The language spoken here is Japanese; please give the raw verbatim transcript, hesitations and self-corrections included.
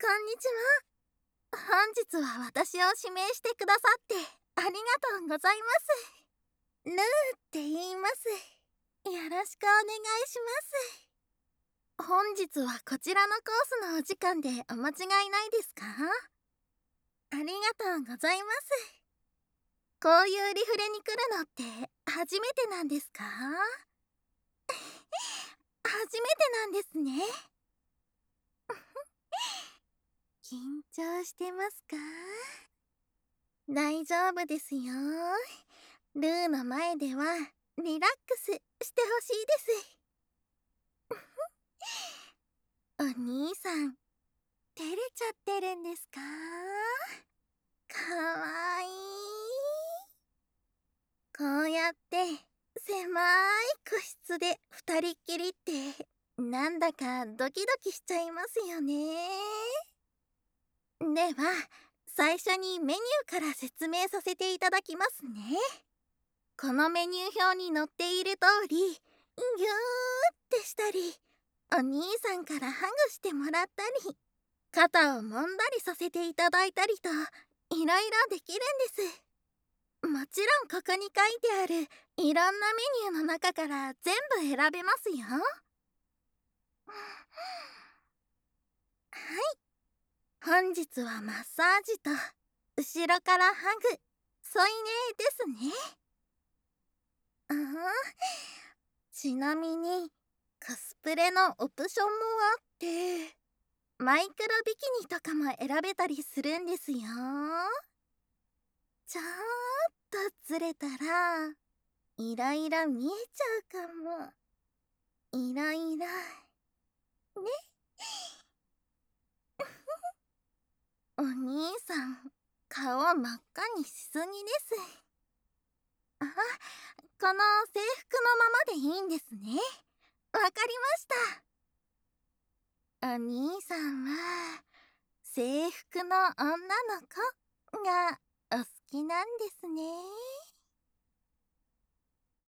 んにちは。本日は私を指名してくださってありがとうございます。ルーって言います。よろしくお願いします。本日はこちらのコースのお時間でお間違いないですか？ありがとうございます。こういうリフレに来るのって初めてなんですか？初めてなんですね。緊張してますか？大丈夫ですよ。ルーの前ではリラックスしてほしいです。お兄さん、照れちゃってるんですか？かわいい。こうやって狭い個室で二人っきりってなんだかドキドキしちゃいますよね。では最初にメニューから説明させていただきますね。このメニュー表に載っている通りギューってしたり、お兄さんからハグしてもらったり、肩を揉んだりさせていただいたりといろいろできるんです。もちろんここに書いてあるいろんなメニューの中から全部選べますよ。はい、本日はマッサージと後ろからハグ、添い寝ですね。あちなみにコスプレのオプションもあって、マイクロビキニとかも選べたりするんですよ。ちょーっとずれたらいろいろ見えちゃうかも。いろいろね。お兄さん、顔真っ赤にしすぎです。あ、この制服のままでいいんですね。わかりました。お兄さんは制服の女の子がお好きなんですね。